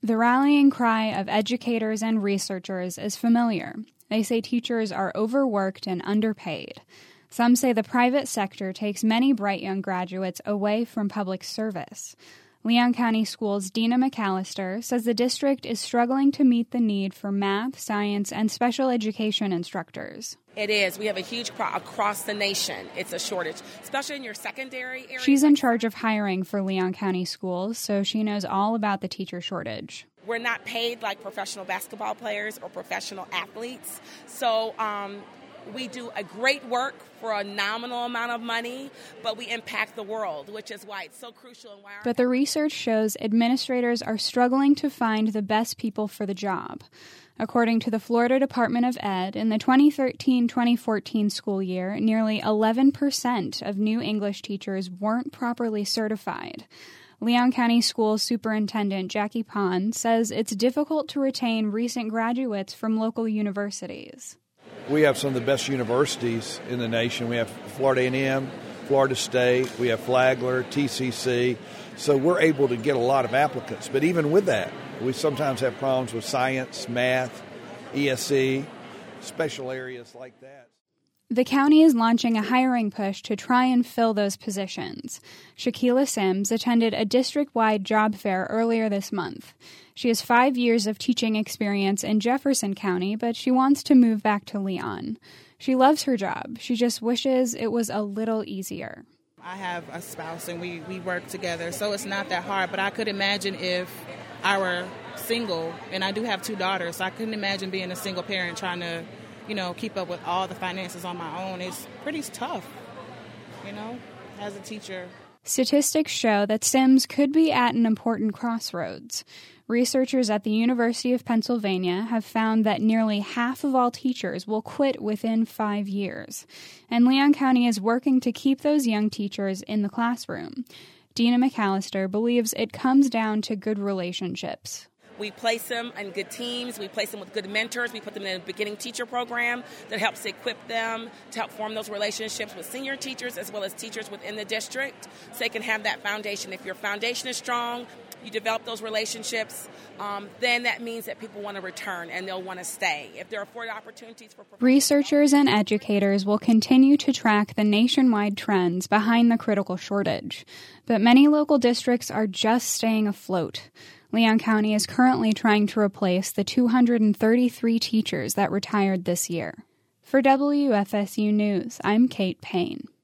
The rallying cry of educators and researchers is familiar. They say teachers are overworked and underpaid. Some say the private sector takes many bright young graduates away from public service. Leon County Schools' Dina McAllister says the district is struggling to meet the need for math, science, and special education instructors. It is. We have a huge crowd across the nation. It's a shortage, especially in your secondary area. She's in charge of hiring for Leon County Schools, so she knows all about the teacher shortage. We're not paid like professional basketball players or professional athletes, so we do a great work for a nominal amount of money, but we impact the world, which is why it's so crucial. And why But the research shows administrators are struggling to find the best people for the job. According to the Florida Department of Ed, in the 2013-2014 school year, nearly 11% of new English teachers weren't properly certified. Leon County Schools Superintendent Jackie Pond says it's difficult to retain recent graduates from local universities. We have some of the best universities in the nation. We have Florida A&M, Florida State, we have Flagler, TCC. So we're able to get a lot of applicants. But even with that, we sometimes have problems with science, math, ESE, special areas like that. The county is launching a hiring push to try and fill those positions. Shaquila Sims attended a district-wide job fair earlier this month. She has 5 years of teaching experience in Jefferson County, but she wants to move back to Leon. She loves her job. She just wishes it was a little easier. I have a spouse and we work together, so it's not that hard. But I could imagine if I were single, and I do have 2 daughters, so I couldn't imagine being a single parent trying to keep up with all the finances on my own. It's pretty tough, as a teacher. Statistics show that Sims could be at an important crossroads. Researchers at the University of Pennsylvania have found that nearly half of all teachers will quit within 5 years. And Leon County is working to keep those young teachers in the classroom. Dina McAllister believes it comes down to good relationships. We place them in good teams. We place them with good mentors. We put them in a beginning teacher program that helps equip them to help form those relationships with senior teachers as well as teachers within the district so they can have that foundation. If your foundation is strong, you develop those relationships, then that means that people want to return and they'll want to stay. If there are afforded opportunities for researchers and educators will continue to track the nationwide trends behind the critical shortage. But many local districts are just staying afloat. Leon County is currently trying to replace the 233 teachers that retired this year. For WFSU News, I'm Kate Payne.